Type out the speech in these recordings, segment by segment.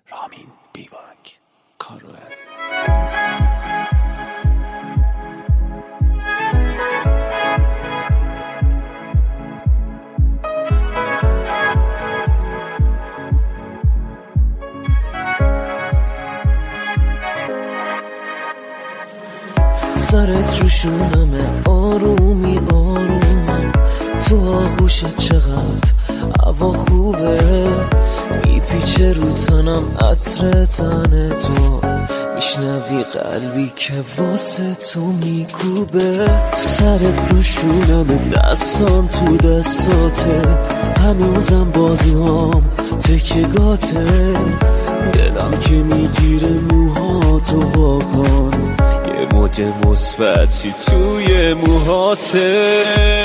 رامین بیباک کاروه. سرت رو شونمه، آرومی آرومم تو آغوشت، چقدر هوا خوبه، میپیچه رو تنم عطر تن تو، میشنوی قلبی که واسه تو میکوبه. سرت رو شونمه، دستام تو دستاته، هنوزم بازوهام تکگاته، دلم که میگیره موهاتو واکن، یه موج مثبتی توی موهاته.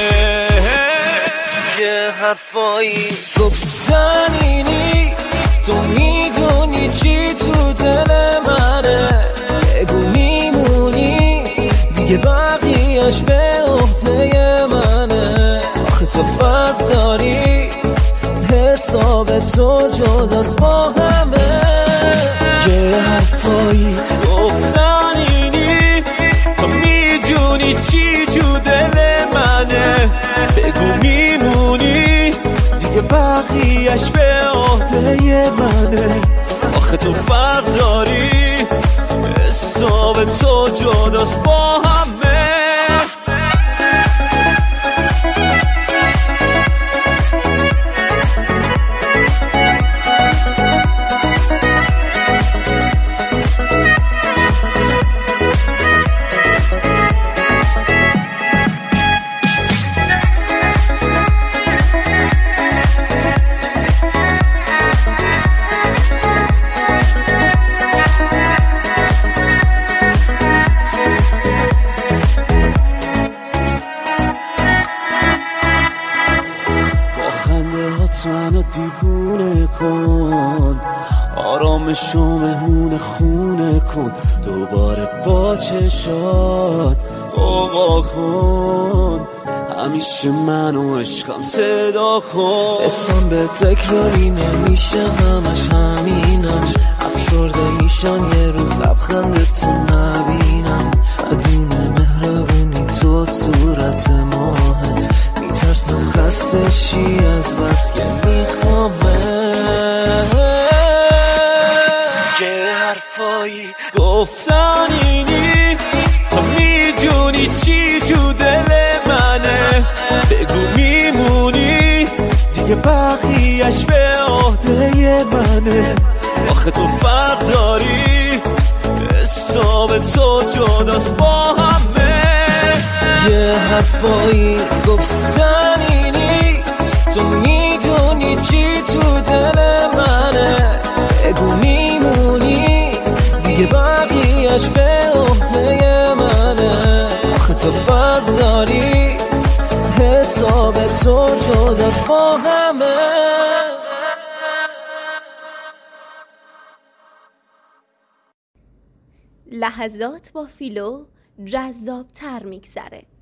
یه حرفایی گفتنی نیست، تو میدونی چی تو دل منه، بگو میمونی دیگه بقیهش به عهده منه. آخه تو فرق داری، حساب تو جداست با همه. یه حرفایی گفتنی نیست، تو میدونی چی تو دل منه، بگو میمونی دیگه بقیهش به عهده منه. آخه تو فرق داری، حساب تو جداست با همه. منو دیوونه کن، آرامشو مهمون خونه کن، دوباره با چشات قوقا کن، همیشه منو عشقم صدا کن. اسم به تکراری نمیشه، همش همینم، افشرده میشم یه روز لبخندت نبینم، عدیم مهربونی تو صورت ماهت، میترسم خسته شی از بس که میخوامه. یه حرفایی گفتنی نیست، تو میدونی چی تو دل منه، بگو میمونی دیگه بقیهش به عهده منه. آخه تو فرق داری، حساب تو جداست با همه. یه حرفایی گفتنی نیست، تو میدونی چی تو دل منه، بگو میمونی دیگه بقیهش به عهده منه. آخه تو فرق داری، حساب تو جداست با همه. لحظات با فیلو جذاب تر میگذره.